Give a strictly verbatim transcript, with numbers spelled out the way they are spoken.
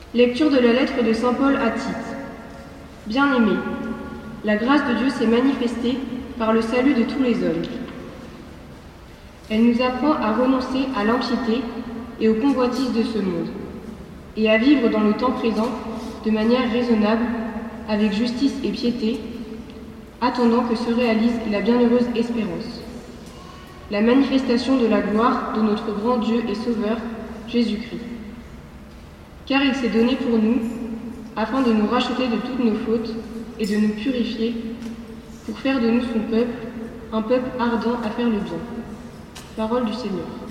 Lecture de la lettre de saint Paul à Tite. Bien-aimés, la grâce de Dieu s'est manifestée par le salut de tous les hommes. Elle nous apprend à renoncer à l'impiété et aux convoitises de ce monde, et à vivre dans le temps présent de manière raisonnable, avec justice et piété, attendant que se réalise la bienheureuse espérance, la manifestation de la gloire de notre grand Dieu et Sauveur, Jésus-Christ. Car il s'est donné pour nous, afin de nous racheter de toutes nos fautes et de nous purifier, pour faire de nous son peuple, un peuple ardent à faire le bien. Parole du Seigneur.